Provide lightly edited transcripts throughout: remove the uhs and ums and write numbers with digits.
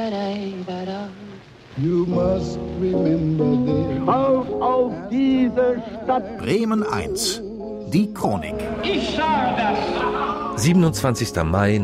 You must remember this. Auf diese Stadt. Bremen 1. Die Chronik. Ich sage das. 27. Mai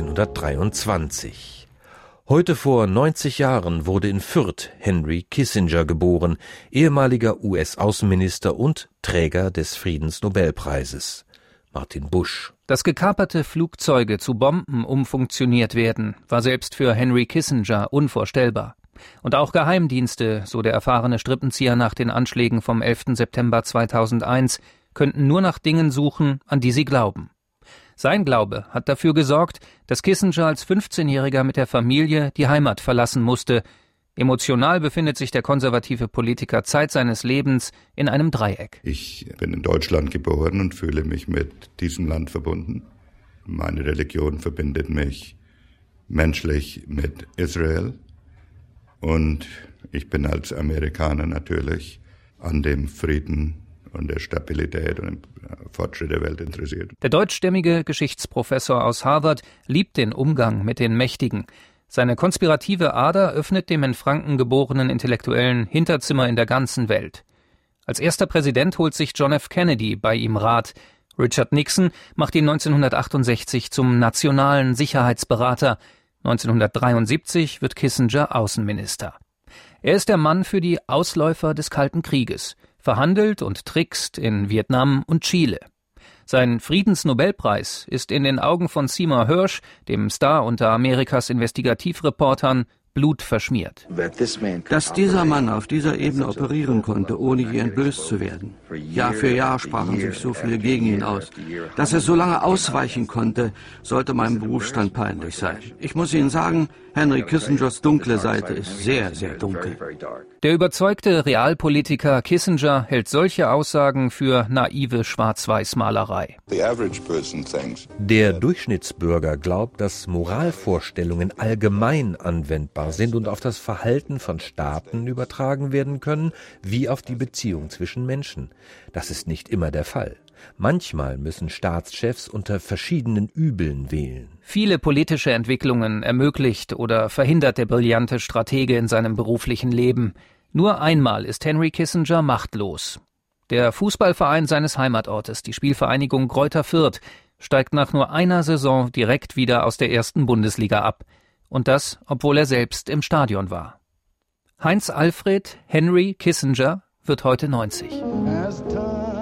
1923. Heute vor 90 Jahren wurde in Fürth Henry Kissinger geboren, ehemaliger US-Außenminister und Träger des Friedensnobelpreises. Martin Busch. Dass gekaperte Flugzeuge zu Bomben umfunktioniert werden, war selbst für Henry Kissinger unvorstellbar. Und auch Geheimdienste, so der erfahrene Strippenzieher nach den Anschlägen vom 11. September 2001, könnten nur nach Dingen suchen, an die sie glauben. Sein Glaube hat dafür gesorgt, dass Kissinger als 15-Jähriger mit der Familie die Heimat verlassen musste. Emotional befindet sich der konservative Politiker Zeit seines Lebens in einem Dreieck. Ich bin in Deutschland geboren und fühle mich mit diesem Land verbunden. Meine Religion verbindet mich menschlich mit Israel. Und ich bin als Amerikaner natürlich an dem Frieden und der Stabilität und dem Fortschritt der Welt interessiert. Der deutschstämmige Geschichtsprofessor aus Harvard liebt den Umgang mit den Mächtigen. Seine konspirative Ader öffnet dem in Franken geborenen Intellektuellen Hinterzimmer in der ganzen Welt. Als erster Präsident holt sich John F. Kennedy bei ihm Rat. Richard Nixon macht ihn 1968 zum nationalen Sicherheitsberater. 1973 wird Kissinger Außenminister. Er ist der Mann für die Ausläufer des Kalten Krieges, verhandelt und trickst in Vietnam und Chile. Sein Friedensnobelpreis ist in den Augen von Seymour Hersh, dem Star unter Amerikas Investigativreportern, blutverschmiert. Dass dieser Mann auf dieser Ebene operieren konnte, ohne je entblößt zu werden. Jahr für Jahr sprachen sich so viele gegen ihn aus. Dass er so lange ausweichen konnte, sollte meinem Berufsstand peinlich sein. Ich muss Ihnen sagen, Henry Kissingers dunkle Seite ist sehr, sehr dunkel. Der überzeugte Realpolitiker Kissinger hält solche Aussagen für naive Schwarz-Weiß-Malerei. Der Durchschnittsbürger glaubt, dass Moralvorstellungen allgemein anwendbar sind und auf das Verhalten von Staaten übertragen werden können, wie auf die Beziehung zwischen Menschen. Das ist nicht immer der Fall. Manchmal müssen Staatschefs unter verschiedenen Übeln wählen. Viele politische Entwicklungen ermöglicht oder verhindert der brillante Stratege in seinem beruflichen Leben. Nur einmal ist Henry Kissinger machtlos. Der Fußballverein seines Heimatortes, die Spielvereinigung Greuther Fürth, steigt nach nur einer Saison direkt wieder aus der ersten Bundesliga ab. Und das, obwohl er selbst im Stadion war. Heinz Alfred Henry Kissinger wird heute 90.